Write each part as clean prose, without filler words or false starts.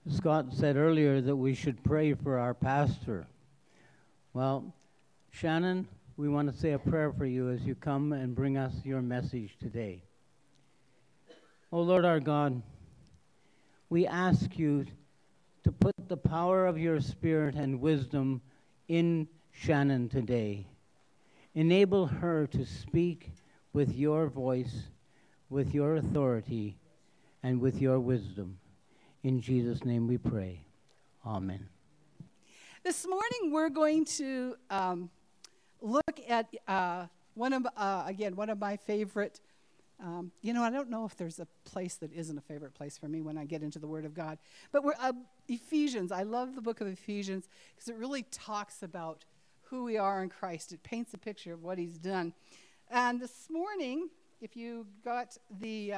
Scott said earlier that we should pray for our pastor. Well, Shannon, we want to say a prayer for you as you come and bring us your message today. Oh Lord our God, we ask you to put the power of your Spirit and wisdom in Shannon today. Enable her to speak with your voice, with your authority, and with your wisdom. In Jesus' name we pray. Amen. This morning we're going to look at one of my favorite. I don't know if there's a place that isn't a favorite place for me when I get into the Word of God. But we're Ephesians. I love the book of Ephesians because it really talks about who we are in Christ. It paints a picture of what He's done. And this morning, if you got the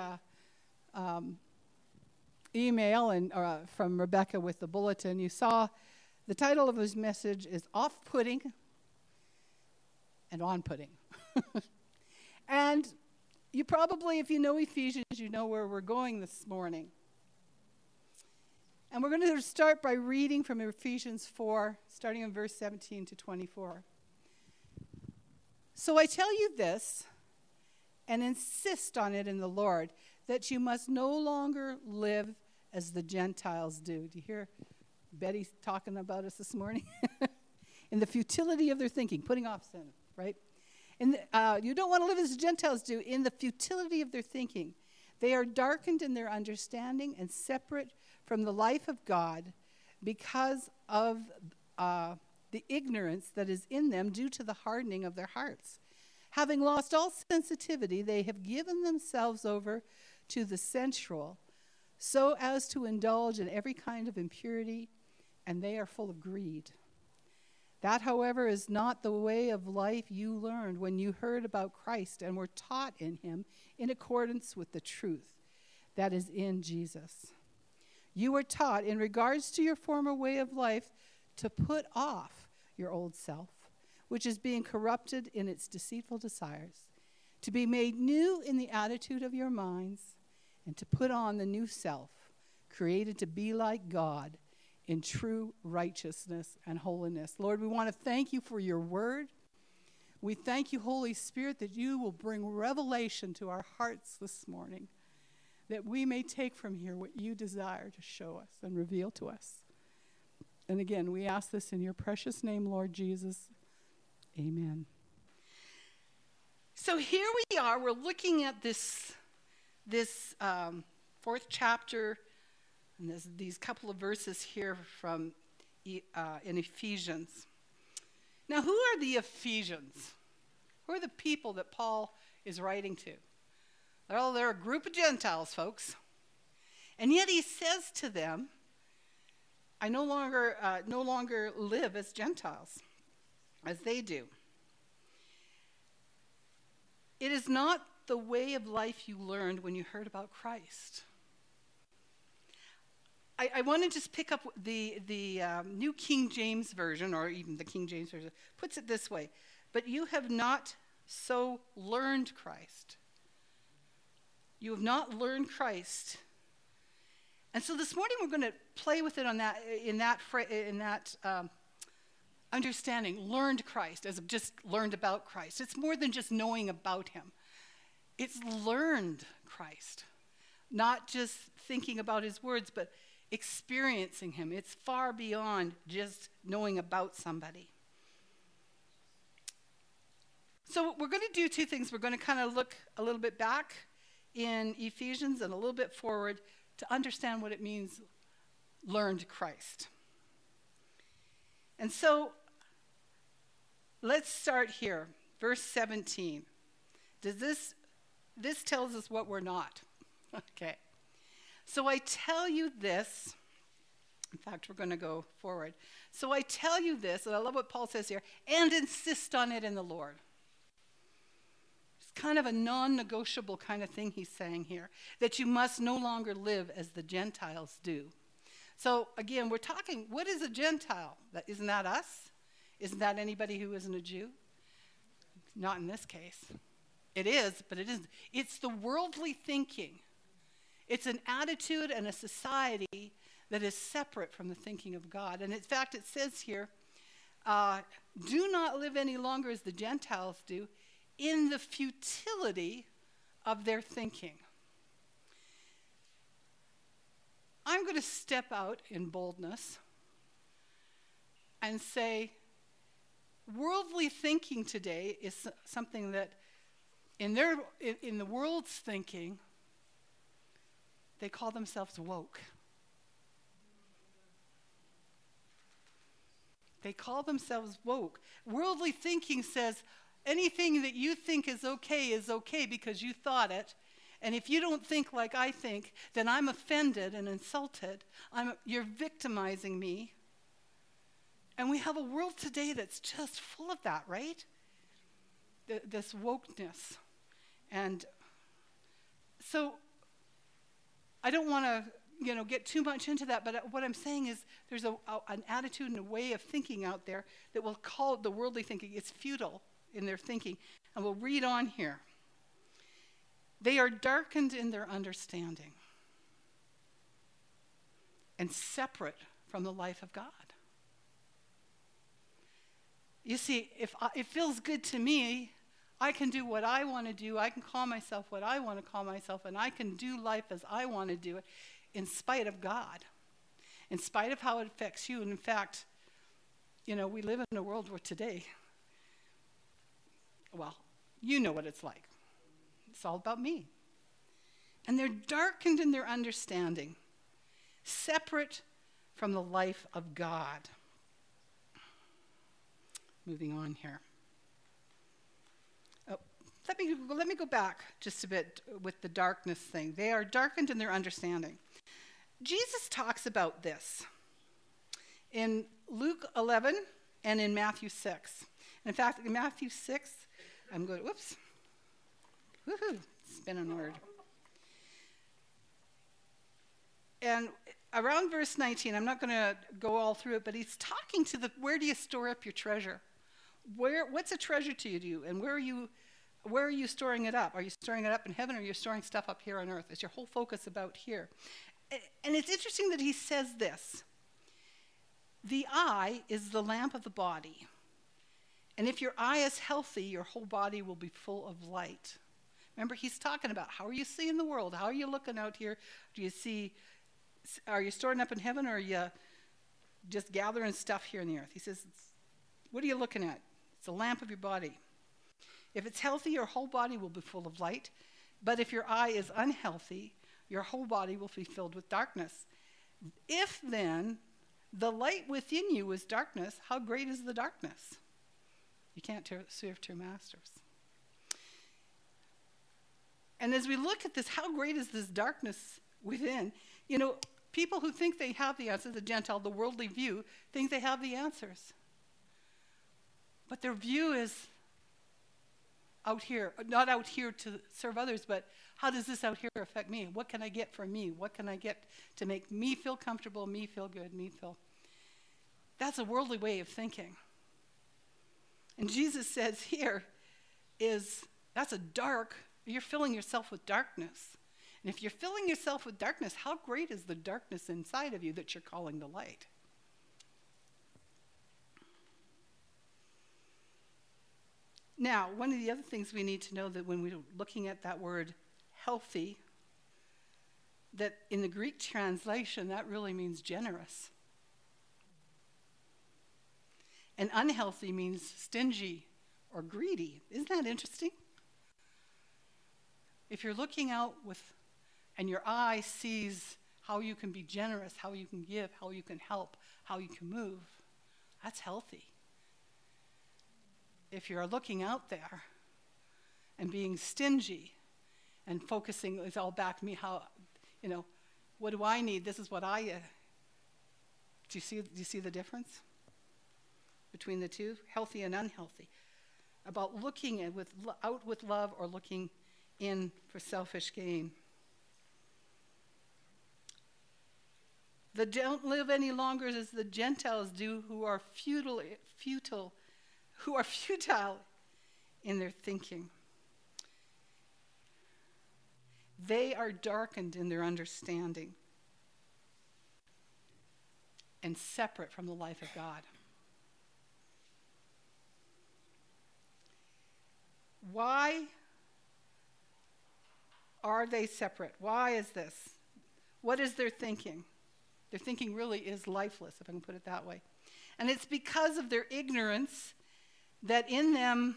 email and from Rebecca with the bulletin, you saw the title of his message is Off-Putting and On-Putting. And you probably, if you know Ephesians, you know where we're going this morning. And we're going to start by reading from Ephesians 4, starting in verse 17 to 24. So I tell you this, and insist on it in the Lord, that you must no longer live as the Gentiles do. Do you hear Betty talking about us this morning? In the futility of their thinking, putting off sin, right? And you don't want to live as the Gentiles do, in the futility of their thinking. They are darkened in their understanding and separate from the life of God because of the ignorance that is in them due to the hardening of their hearts. Having lost all sensitivity, they have given themselves over to the sensual, so as to indulge in every kind of impurity, and they are full of greed. That, however, is not the way of life you learned when you heard about Christ and were taught in Him in accordance with the truth that is in Jesus. You were taught, in regards to your former way of life, to put off your old self, which is being corrupted in its deceitful desires, to be made new in the attitude of your minds, and to put on the new self, created to be like God in true righteousness and holiness. Lord, we want to thank you for your word. We thank you, Holy Spirit, that you will bring revelation to our hearts this morning, that we may take from here what you desire to show us and reveal to us. And again, we ask this in your precious name, Lord Jesus. Amen. So here we are. We're looking at this fourth chapter, and there's these couple of verses here from in Ephesians. Now, who are the Ephesians? Who are the people that Paul is writing to? Well, they're a group of Gentiles, folks. And yet he says to them, I no longer live as Gentiles, as they do. It is not the way of life you learned when you heard about Christ. I want to just pick up the New King James Version, or even the King James Version, puts it this way. But you have not so learned Christ. You have not learned Christ. And so this morning we're going to play with it on that in that understanding, learned Christ, as just learned about Christ. It's more than just knowing about him. It's learned Christ. Not just thinking about his words, but experiencing him. It's far beyond just knowing about somebody. So we're going to do two things. We're going to kind of look a little bit back in Ephesians and a little bit forward to understand what it means, learned Christ. And so let's start here, verse 17. This tells us what we're not. Okay. So I tell you this. In fact, we're going to go forward. So I tell you this, and I love what Paul says here, and insist on it in the Lord. It's kind of a non-negotiable kind of thing he's saying here, that you must no longer live as the Gentiles do. So again, we're talking, what is a Gentile? Isn't that us? Isn't that anybody who isn't a Jew? Not in this case. It is, but it isn't. It's the worldly thinking. It's an attitude and a society that is separate from the thinking of God. And in fact, it says here, do not live any longer as the Gentiles do, in the futility of their thinking. I'm going to step out in boldness and say, worldly thinking today is something that in the world's thinking, they call themselves woke. They call themselves woke. Worldly thinking says anything that you think is okay because you thought it. And if you don't think like I think, then I'm offended and insulted. You're victimizing me. And we have a world today that's just full of that, right? This wokeness. And so I don't want to get too much into that, but what I'm saying is there's an attitude and a way of thinking out there that will call the worldly thinking. It's futile in their thinking. And we'll read on here. They are darkened in their understanding and separate from the life of God. You see, if it feels good to me, I can do what I want to do. I can call myself what I want to call myself, and I can do life as I want to do it in spite of God, in spite of how it affects you. And in fact, we live in a world where today, well, you know what it's like. It's all about me. And they're darkened in their understanding, separate from the life of God. Moving on here. Let me go back just a bit with the darkness thing. They are darkened in their understanding. Jesus talks about this in Luke 11 and in Matthew 6. And in fact, in Matthew 6, I'm going, spin on word. And around verse 19, I'm not going to go all through it, but he's talking to where do you store up your treasure? What's a treasure to you? And where are you storing it up? Are you storing it up in heaven, or are you storing stuff up here on earth? Is your whole focus about here? And it's interesting that he says this. The eye is the lamp of the body. And if your eye is healthy, your whole body will be full of light. Remember, he's talking about how are you seeing the world? How are you looking out here? Are you storing up in heaven, or are you just gathering stuff here on the earth? He says, what are you looking at? It's the lamp of your body. If it's healthy, your whole body will be full of light. But if your eye is unhealthy, your whole body will be filled with darkness. If then the light within you is darkness, how great is the darkness? You can't serve two masters. And as we look at this, how great is this darkness within? People who think they have the answers, the Gentile, the worldly view, think they have the answers. But their view is out here, not out here to serve others, but how does this out here affect me? What can I get from me? What can I get to make me feel comfortable, me feel good, me feel... That's a worldly way of thinking. And Jesus says here you're filling yourself with darkness. And if you're filling yourself with darkness, how great is the darkness inside of you that you're calling the light? Now, one of the other things we need to know that when we're looking at that word healthy, that in the Greek translation, that really means generous. And unhealthy means stingy or greedy. Isn't that interesting? If you're looking out and your eye sees how you can be generous, how you can give, how you can help, how you can move, that's healthy. If you're looking out there and being stingy and focusing, it's all back to me, what do I need? This is what do you see the difference between the two? Healthy and unhealthy. About looking out with love or looking in for selfish gain. Don't live any longer as the Gentiles do, who are futile in their thinking. They are darkened in their understanding. and separate from the life of God. Why are they separate? Why is this? What is their thinking? Their thinking really is lifeless, if I can put it that way. And it's because of their ignorance that in them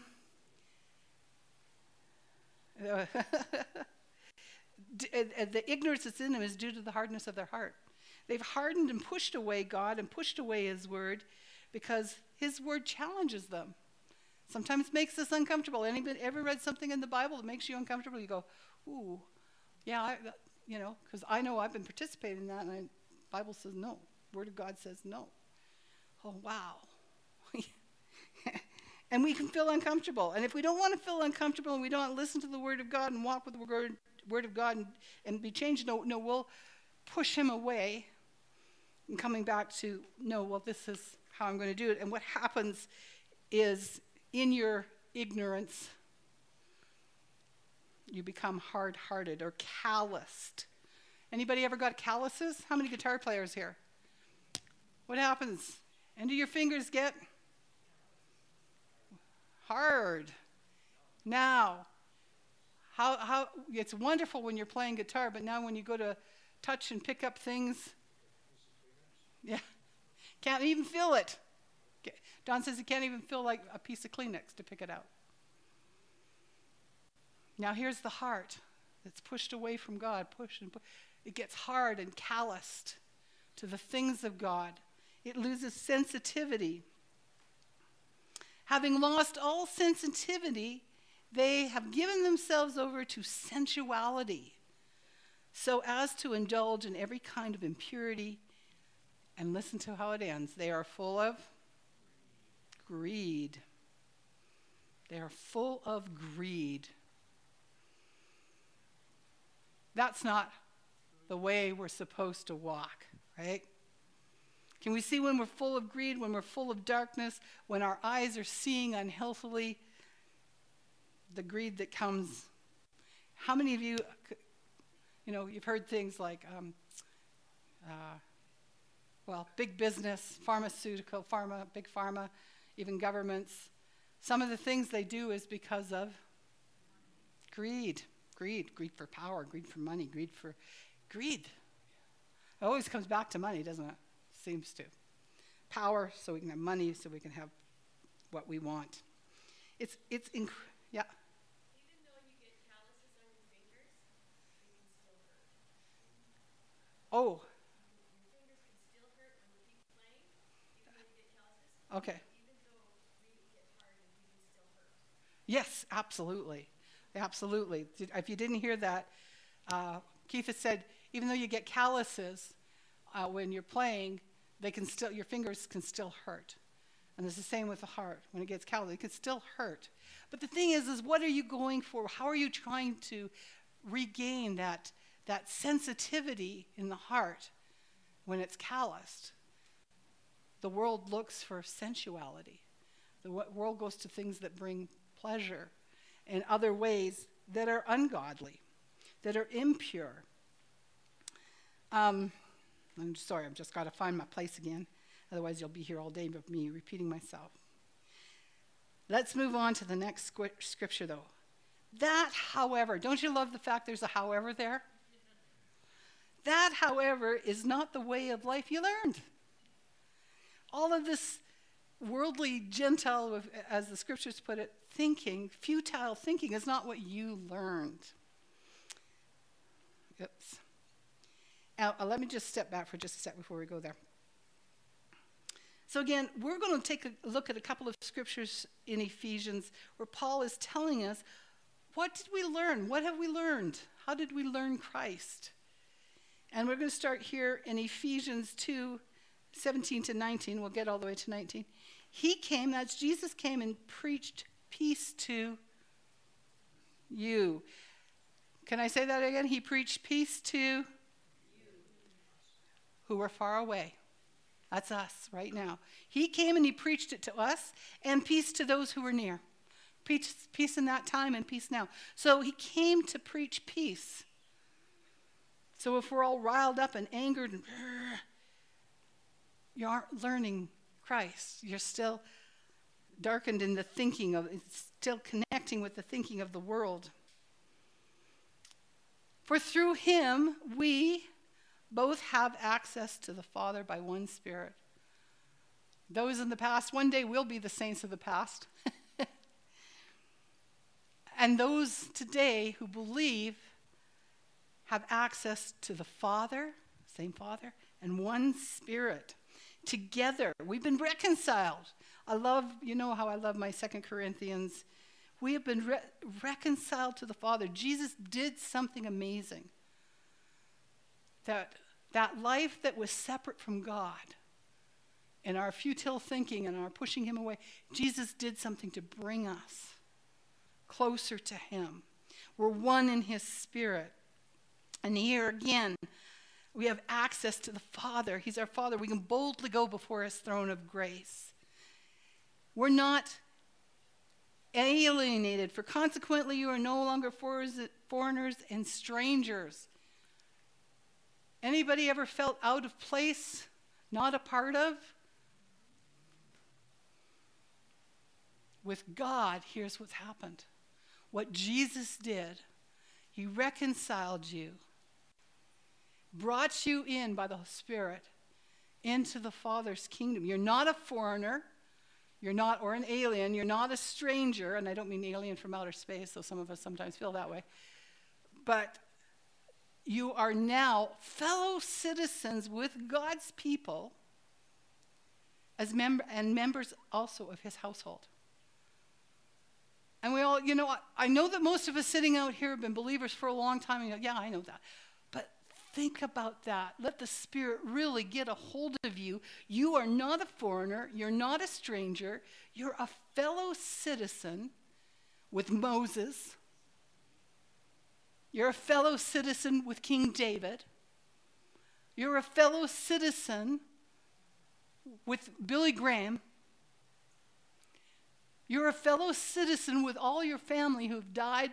the ignorance that's in them is due to the hardness of their heart. They've hardened and pushed away God and pushed away his word because his word challenges them. Sometimes makes us uncomfortable. Anybody ever read something in the Bible that makes you uncomfortable? You go, ooh, yeah, because I know I've been participating in that, and the Bible says no. Word of God says no. Oh, wow. And we can feel uncomfortable. And if we don't want to feel uncomfortable and we don't listen to the word of God and walk with the word of God and be changed, no, we'll push him away and coming back to, no, well, this is how I'm going to do it. And what happens is in your ignorance, you become hard-hearted or calloused. Anybody ever got calluses? How many guitar players here? What happens? And do your fingers get hard? Now, how it's wonderful when you're playing guitar, but now when you go to touch and pick up things, yeah, can't even feel it. Don says he can't even feel like a piece of Kleenex to pick it out. Now here's the heart that's pushed away from God, it gets hard and calloused to the things of God. It loses sensitivity. Having lost all sensitivity, they have given themselves over to sensuality, so as to indulge in every kind of impurity. And listen to how it ends. They are full of greed. They are full of greed. That's not the way we're supposed to walk, right? Can we see when we're full of greed, when we're full of darkness, when our eyes are seeing unhealthily, the greed that comes? How many of you, you've heard things like, big business, big pharma, even governments. Some of the things they do is because of greed for power, greed for money, greed. It always comes back to money, doesn't it? Seems to. Power, so we can have money, so we can have what we want. Yeah. Even though you get calluses on your fingers, it can still hurt. Oh. Your fingers can still hurt when you keep playing, even though you get calluses. Okay. Even though you get hard, and you can still hurt. Yes, absolutely. Absolutely. If you didn't hear that, Keith has said, even though you get calluses when you're playing, your fingers can still hurt. And it's the same with the heart. When it gets callous, it can still hurt. But the thing is what are you going for? How are you trying to regain that sensitivity in the heart when it's calloused? The world looks for sensuality. The world goes to things that bring pleasure in other ways that are ungodly, that are impure. I'm sorry, I've just got to find my place again. Otherwise, you'll be here all day with me repeating myself. Let's move on to the next scripture, though. That, however, don't you love the fact there's a however there? That, however, is not the way of life you learned. All of this worldly, Gentile, as the scriptures put it, futile thinking is not what you learned. Oops. Now, let me just step back for just a sec before we go there. So again, we're going to take a look at a couple of scriptures in Ephesians where Paul is telling us, what did we learn? What have we learned? How did we learn Christ? And we're going to start here in Ephesians 2, 17 to 19. We'll get all the way to 19. Jesus came and preached peace to you. Can I say that again? He preached peace to you who were far away. That's us right now. He came and he preached it to us, and peace to those who were near. Peace in that time and peace now. So he came to preach peace. So if we're all riled up and angered, and You aren't learning Christ. You're still darkened in the thinking of, it's still connecting with the thinking of the world. For through him, we both have access to the Father by one Spirit. Those in the past, one day will be the saints of the past. And those today who believe have access to the Father, same Father, and one Spirit. Together, we've been reconciled. You know how I love my 2 Corinthians. We have been reconciled to the Father. Jesus did something amazing. That life that was separate from God, and our futile thinking and our pushing him away, Jesus did something to bring us closer to him. We're one in his Spirit. And here again, we have access to the Father. He's our Father. We can boldly go before his throne of grace. We're not alienated, for consequently you are no longer foreigners and strangers. Anybody ever felt out of place, not a part of? With God, here's what's happened. What Jesus did, he reconciled you, brought you in by the Spirit into the Father's kingdom. You're not a foreigner, or an alien, you're not a stranger, and I don't mean alien from outer space, though some of us sometimes feel that way, but you are now fellow citizens with God's people and members also of his household. And we all, I know that most of us sitting out here have been believers for a long time. And yeah, I know that. But think about that. Let the Spirit really get a hold of you. You are not a foreigner. You're not a stranger. You're a fellow citizen with Moses. You're a fellow citizen with King David. You're a fellow citizen with Billy Graham. You're a fellow citizen with all your family who've died,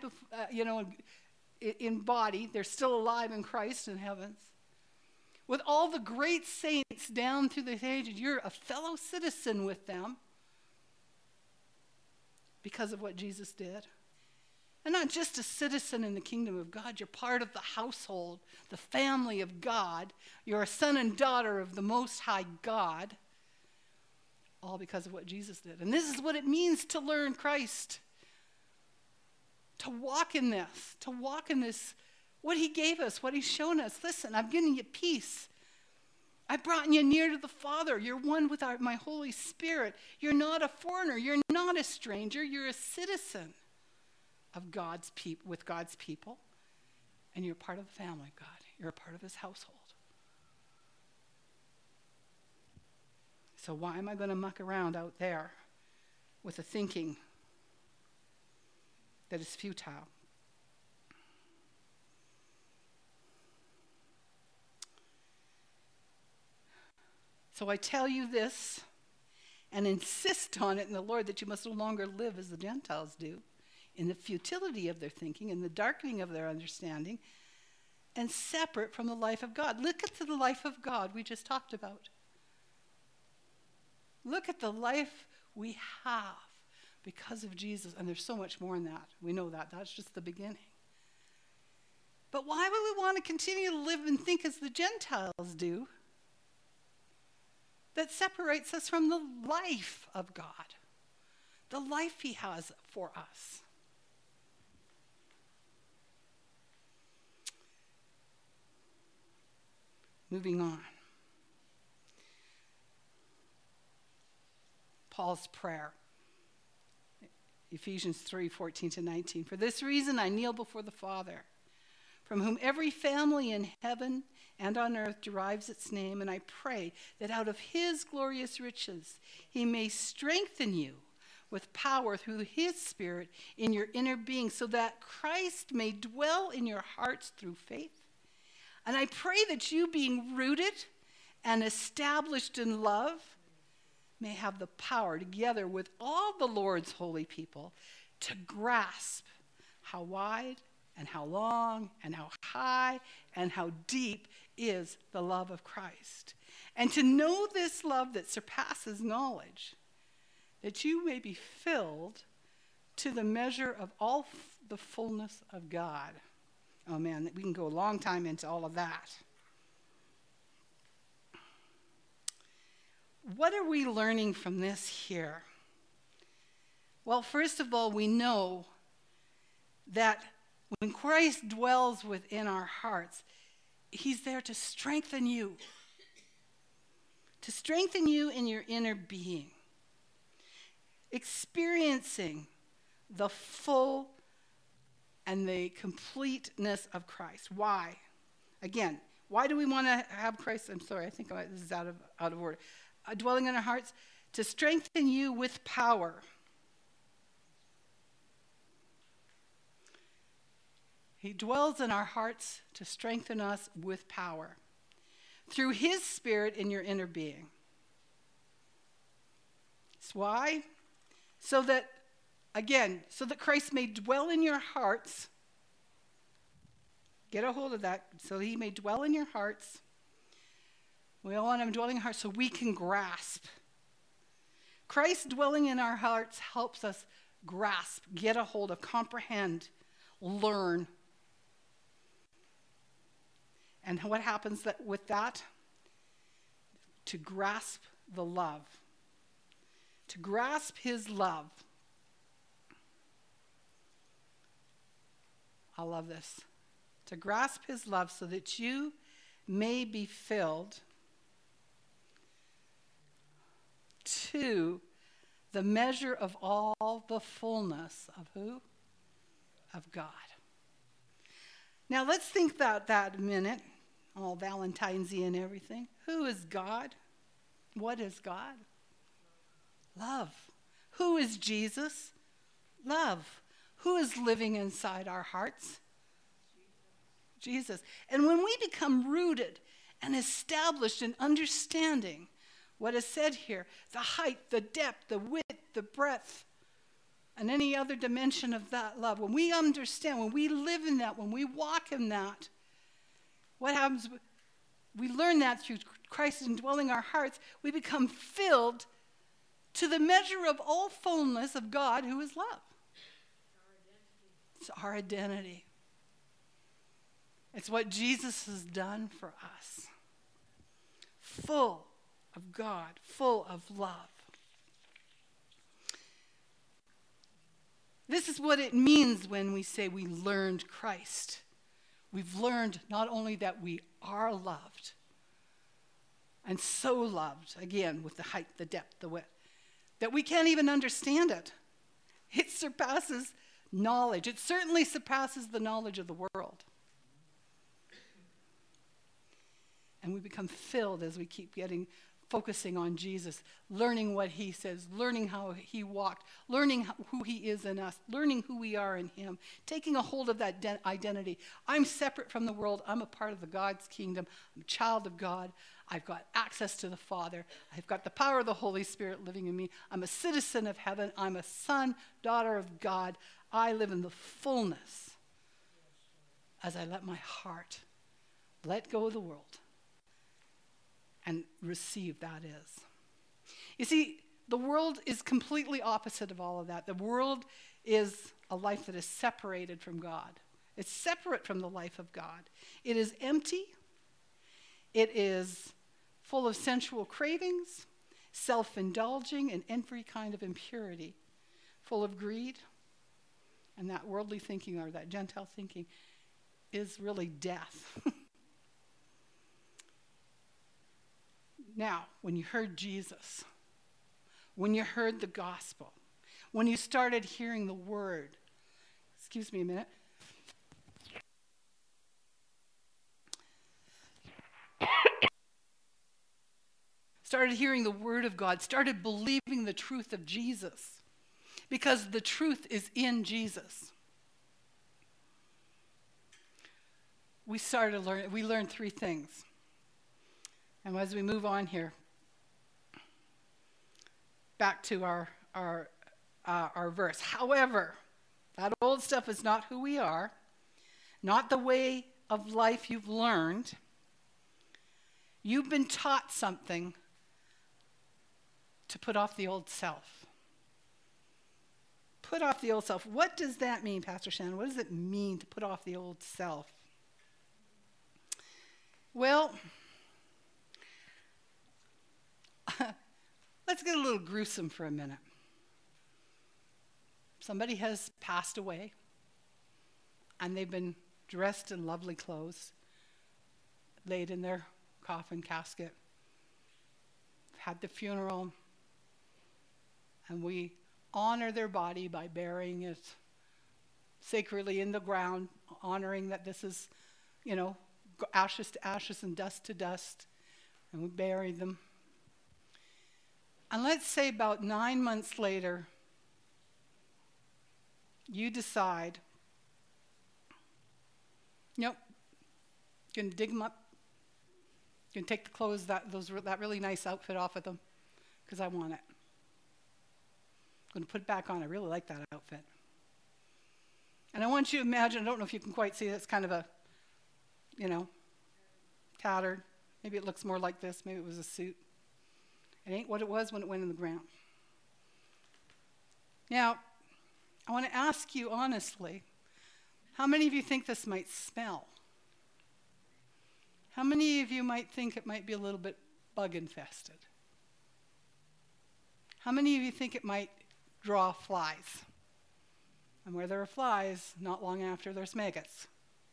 in body. They're still alive in Christ in heavens. With all the great saints down through the ages, you're a fellow citizen with them because of what Jesus did. And not just a citizen in the kingdom of God. You're part of the household, the family of God. You're a son and daughter of the Most High God. All because of what Jesus did. And this is what it means to learn Christ. To walk in this, what he gave us, what he's shown us. Listen, I've given you peace. I've brought you near to the Father. You're one with my Holy Spirit. You're not a foreigner. You're not a stranger. You're a citizen of with God's people. And you're part of the family of God. You're a part of his household. So why am I going to muck around out there with a thinking that is futile? So I tell you this and insist on it in the Lord that you must no longer live as the Gentiles do, in the futility of their thinking, in the darkening of their understanding, and separate from the life of God. Look at the life of God we just talked about. Look at the life we have because of Jesus. And there's so much more in that. We know that. That's just the beginning. But why would we want to continue to live and think as the Gentiles do? That separates us from the life of God. The life he has for us. Moving on. Paul's prayer. Ephesians 3:14-19. For this reason I kneel before the Father, from whom every family in heaven and on earth derives its name, and I pray that out of his glorious riches he may strengthen you with power through his Spirit in your inner being, so that Christ may dwell in your hearts through faith. And I pray that you, being rooted and established in love, may have the power, together with all the Lord's holy people, to grasp how wide and how long and how high and how deep is the love of Christ. And to know this love that surpasses knowledge, that you may be filled to the measure of all the fullness of God. Oh man, we can go a long time into all of that. What are we learning from this here? Well, first of all, we know that when Christ dwells within our hearts, he's there to strengthen you in your inner being, experiencing the full and the completeness of Christ. Why? Again, why do we want to have Christ? I'm sorry, I think this is out of order. Dwelling in our hearts, to strengthen you with power. He dwells in our hearts to strengthen us with power through his Spirit in your inner being. That's why? So that Christ may dwell in your hearts. Get a hold of that. So he may dwell in your hearts. We all want him dwelling in our hearts so we can grasp. Christ dwelling in our hearts helps us grasp, get a hold of, comprehend, learn. And what happens with that? To grasp the love. To grasp his love. I love this. To grasp his love so that you may be filled to the measure of all the fullness of who? Of God. Now let's think about that a minute. All Valentine's-y and everything. Who is God? What is God? Love. Who is Jesus? Love. Who is living inside our hearts? Jesus. And when we become rooted and established in understanding what is said here, the height, the depth, the width, the breadth, and any other dimension of that love, when we understand, when we live in that, when we walk in that, what happens? We learn that through Christ indwelling our hearts. We become filled to the measure of all fullness of God, who is love. It's our identity. It's what Jesus has done for us. Full of God, full of love. This is what it means when we say we learned Christ. We've learned not only that we are loved, and so loved, again, with the height, the depth, the width, that we can't even understand it. It surpasses knowledge. It certainly surpasses the knowledge of the world. And we become filled as we keep focusing on Jesus, learning what he says, learning how he walked, learning who he is in us, learning who we are in him, taking a hold of that identity. I'm separate from the world. I'm a part of the God's kingdom. I'm a child of God. I've got access to the Father. I've got the power of the Holy Spirit living in me. I'm a citizen of heaven. I'm a son, daughter of God. I live in the fullness as I let my heart let go of the world and receive that is. You see, the world is completely opposite of all of that. The world is a life that is separated from God. It's separate from the life of God. It is empty. It is full of sensual cravings, self-indulging, and every kind of impurity, full of greed. And that worldly thinking, or that Gentile thinking, is really death. Now, when you heard Jesus, when you heard the gospel, when you started hearing the word, excuse me a minute. Started hearing the word of God, started believing the truth of Jesus, because the truth is in Jesus. We learned three things. And as we move on here, back to our verse. However, that old stuff is not who we are, not the way of life you've learned. You've been taught something to put off the old self. Put off the old self. What does that mean, Pastor Shannon? What does it mean to put off the old self? Well, let's get a little gruesome for a minute. Somebody has passed away, and they've been dressed in lovely clothes, laid in their coffin casket, had the funeral, and we honor their body by burying it sacredly in the ground, honoring that this is, ashes to ashes and dust to dust, and we bury them. And let's say about 9 months later, you decide, nope, you're going to dig them up. You're going to take the clothes, that really nice outfit off of them, because I want it. I'm going to put it back on. I really like that outfit. And I want you to imagine, I don't know if you can quite see it, it's kind of a, tattered. Maybe it looks more like this. Maybe it was a suit. It ain't what it was when it went in the ground. Now, I want to ask you honestly, how many of you think this might smell? How many of you might think it might be a little bit bug infested? How many of you think it might draw flies? And where there are flies, not long after there's maggots.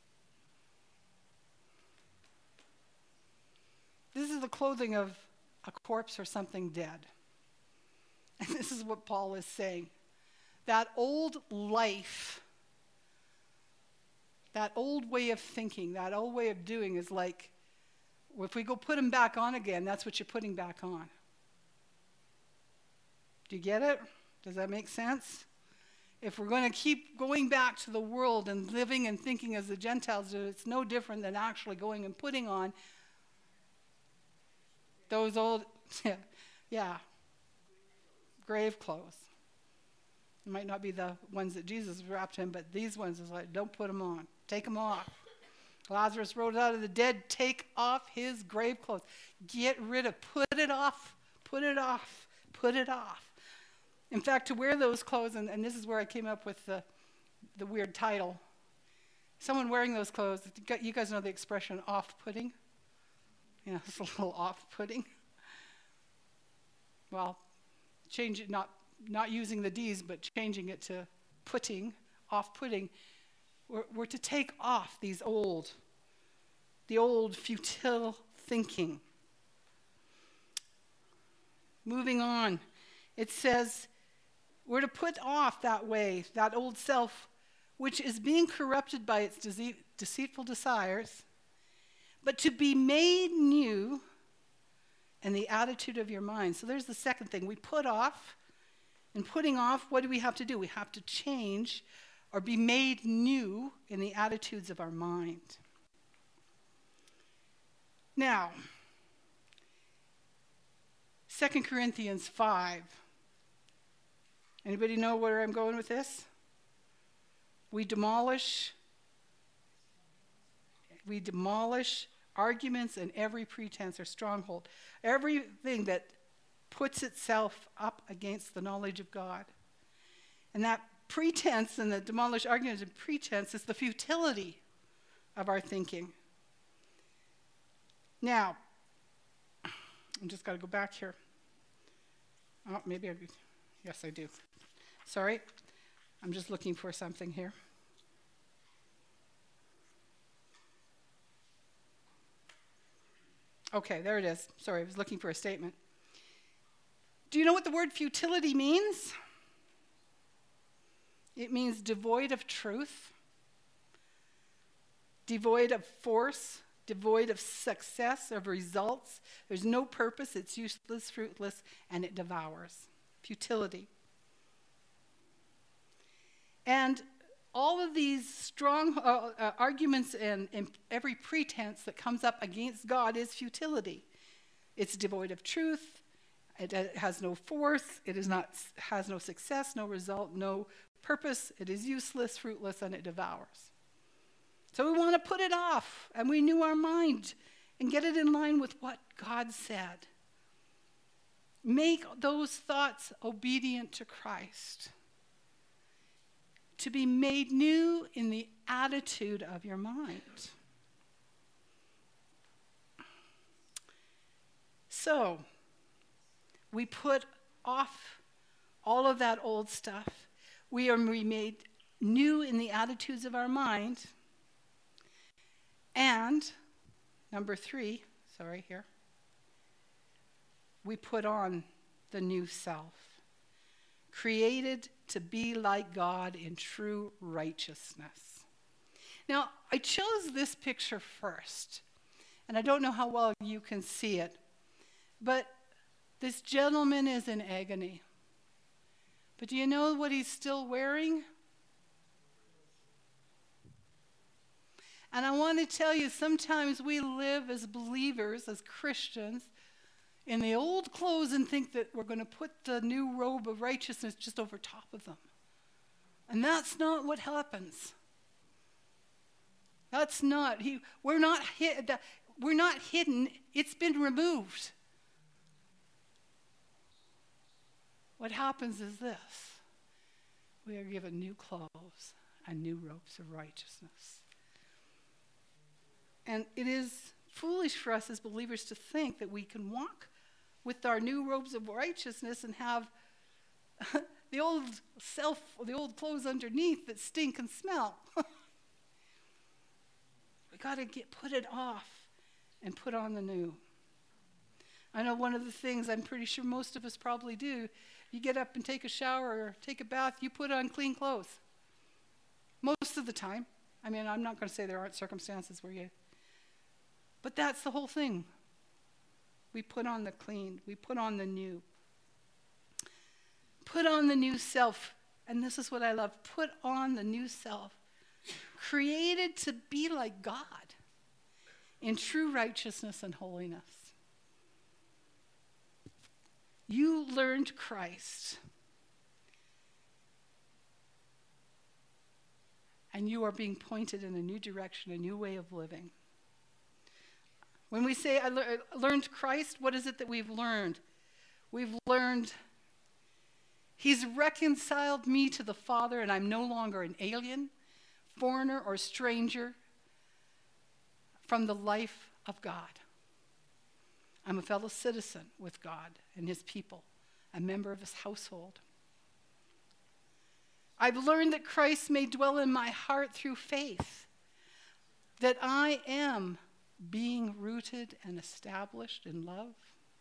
This is the clothing of a corpse or something dead. And this is what Paul is saying. That old life, that old way of thinking, that old way of doing is like, if we go put them back on again, that's what you're putting back on. Do you get it? Does that make sense? If we're going to keep going back to the world and living and thinking as the Gentiles do, it's no different than actually going and putting on those old, grave clothes. It might not be the ones that Jesus wrapped in, but these ones is like, don't put them on. Take them off. Lazarus rose out of the dead. Take off his grave clothes. Get rid of, put it off, put it off, put it off. In fact, to wear those clothes, and this is where I came up with the weird title. Someone wearing those clothes, you guys know the expression off-putting? It's a little off-putting. Well, change it, not using the D's, but changing it to putting, off-putting. We're to take off the old futile thinking. Moving on, it says we're to put off that way, that old self, which is being corrupted by its deceitful desires, but to be made new in the attitude of your mind. So there's the second thing. We put off, and putting off, what do we have to do? We have to change or be made new in the attitudes of our mind. Now, 2 Corinthians 5. Anybody know where I'm going with this? We demolish arguments and every pretense or stronghold. Everything that puts itself up against the knowledge of God. And that pretense and the demolished arguments and pretense is the futility of our thinking. Now, I'm just got to go back here. Oh, maybe yes, I do. Sorry, I'm just looking for something here. Okay, there it is. Sorry, I was looking for a statement. Do you know what the word futility means? It means devoid of truth, devoid of force, devoid of success, of results. There's no purpose, it's useless, fruitless, and it devours. Futility. And all of these strong arguments and every pretense that comes up against God is futility. It's devoid of truth. It has no force. It has no success, no result, no purpose. It is useless, fruitless, and it devours. So we want to put it off, and we renew our mind and get it in line with what God said. Make those thoughts obedient to Christ. To be made new in the attitude of your mind. So, we put off all of that old stuff. We are made new in the attitudes of our mind. And, number 3, we put on the new self, created to be like God in true righteousness. Now, I chose this picture first, and I don't know how well you can see it, but this gentleman is in agony. But do you know what he's still wearing? And I want to tell you, sometimes we live as believers, as Christians, in the old clothes and think that we're going to put the new robe of righteousness just over top of them. And that's not what happens. That's not. We're not hidden. It's been removed. What happens is this. We are given new clothes and new robes of righteousness. And it is foolish for us as believers to think that we can walk with our new robes of righteousness and have the old self, or the old clothes underneath that stink and smell. We got to put it off and put on the new. I know one of the things I'm pretty sure most of us probably do, you get up and take a shower or take a bath, you put on clean clothes. Most of the time. I mean, I'm not going to say there aren't circumstances where you... But that's the whole thing. We put on the clean. We put on the new. Put on the new self. And this is what I love. Put on the new self. Created to be like God in true righteousness and holiness. You learned Christ. And you are being pointed in a new direction, a new way of living. When we say, I learned Christ, what is it that we've learned? We've learned He's reconciled me to the Father, and I'm no longer an alien, foreigner, or stranger from the life of God. I'm a fellow citizen with God and His people, a member of His household. I've learned that Christ may dwell in my heart through faith, that I am being rooted and established in love,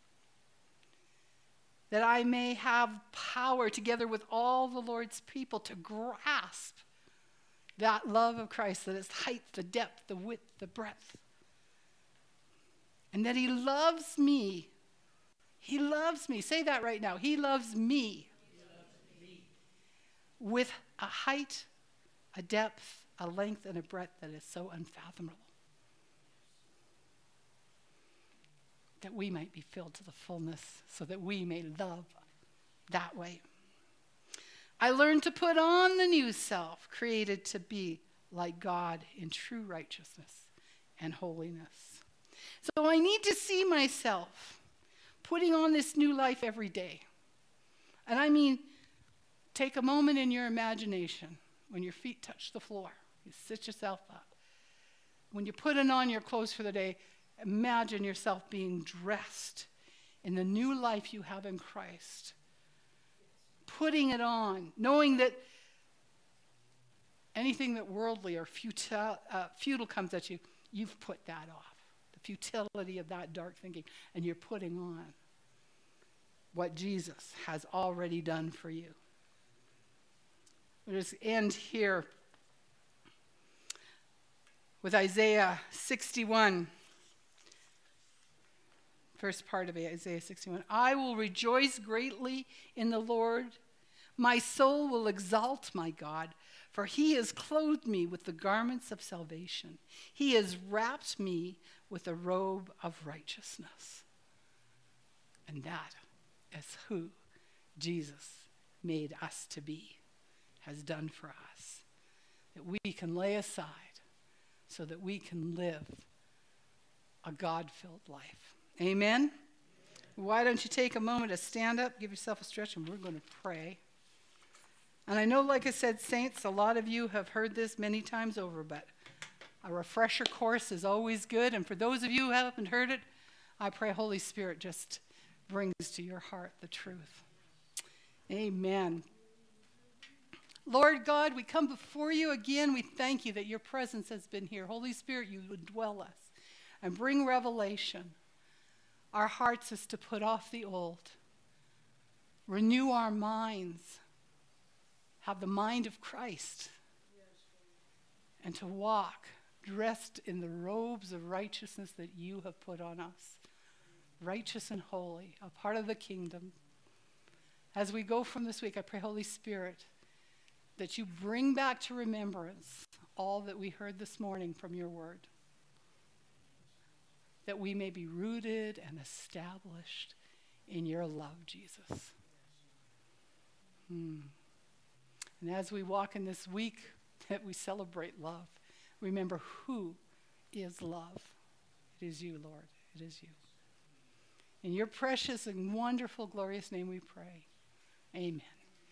that I may have power together with all the Lord's people to grasp that love of Christ, that is height, the depth, the width, the breadth, and that He loves me. He loves me. Say that right now. He loves me. With a height, a depth, a length, and a breadth that is so unfathomable, that we might be filled to the fullness, so that we may love that way. I learned to put on the new self, created to be like God in true righteousness and holiness. So I need to see myself putting on this new life every day. And I mean, take a moment in your imagination when your feet touch the floor. You sit yourself up. When you're putting on your clothes for the day, imagine yourself being dressed in the new life you have in Christ. Putting it on, knowing that anything that worldly or futile comes at you, you've put that off. The futility of that dark thinking, and you're putting on what Jesus has already done for you. We'll just end here with Isaiah 61. First part of Isaiah 61. I will rejoice greatly in the Lord. My soul will exalt my God, for He has clothed me with the garments of salvation. He has wrapped me with a robe of righteousness. And that is who Jesus made us to be, has done for us. That we can lay aside so that we can live a God-filled life. Amen? Why don't you take a moment to stand up, give yourself a stretch, and we're going to pray. And I know, like I said, saints, a lot of you have heard this many times over, but a refresher course is always good. And for those of you who haven't heard it, I pray Holy Spirit just brings to your heart the truth. Amen. Lord God, we come before you again. We thank you that your presence has been here. Holy Spirit, you would dwell us and bring revelation. Our hearts is to put off the old, renew our minds, have the mind of Christ, and to walk dressed in the robes of righteousness that you have put on us, righteous and holy, a part of the kingdom. As we go from this week, I pray, Holy Spirit, that you bring back to remembrance all that we heard this morning from your word, that we may be rooted and established in your love, Jesus. And as we walk in this week that we celebrate love, remember who is love. It is you, Lord. It is you. In your precious and wonderful, glorious name we pray. Amen.